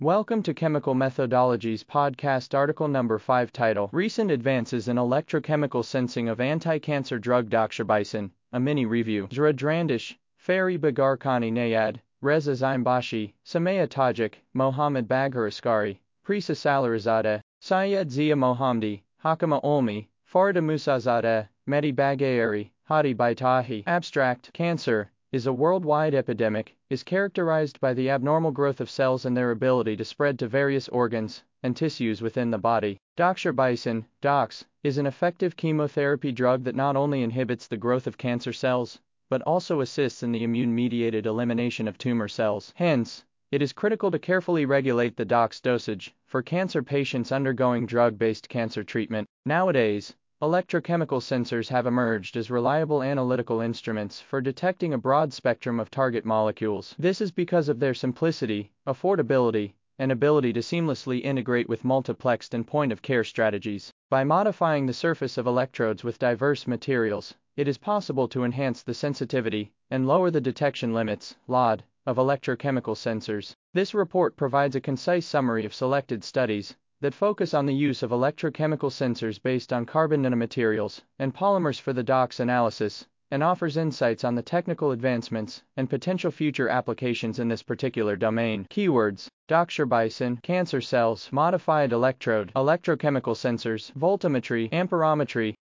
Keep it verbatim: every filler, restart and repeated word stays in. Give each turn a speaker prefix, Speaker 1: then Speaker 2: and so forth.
Speaker 1: Welcome to Chemical Methodologies Podcast Article Number five Title: Recent Advances in Electrochemical Sensing of Anti-Cancer Drug Doxorubicin, a mini review. Zra Drandish, Fari Bagarkhani Nayad, Reza Zaimbashi, Samaya Tajik, Mohammad Baghar Askari, Prisa Salarizadeh, Syed Zia Mohammadi, Hakama Olmi, Farida Musazadeh, Mehdi Baghayeri, Hadi Baitahi. Abstract: Cancer is a worldwide epidemic, is characterized by the abnormal growth of cells and their ability to spread to various organs and tissues within the body. Doxorubicin, DOX, is an effective chemotherapy drug that not only inhibits the growth of cancer cells, but also assists in the immune-mediated elimination of tumor cells. Hence, it is critical to carefully regulate the DOX dosage for cancer patients undergoing drug-based cancer treatment. Nowadays, electrochemical sensors have emerged as reliable analytical instruments for detecting a broad spectrum of target molecules. This is because of their simplicity, affordability, and ability to seamlessly integrate with multiplexed and point-of-care strategies. By modifying the surface of electrodes with diverse materials, it is possible to enhance the sensitivity and lower the detection limits, L O D, of electrochemical sensors. This report provides a concise summary of selected studies that focus on the use of electrochemical sensors based on carbon nanomaterials and polymers for the DOX analysis, and offers insights on the technical advancements and potential future applications in this particular domain. Keywords: doxorubicin, cancer cells, modified electrode, electrochemical sensors, voltammetry, amperometry,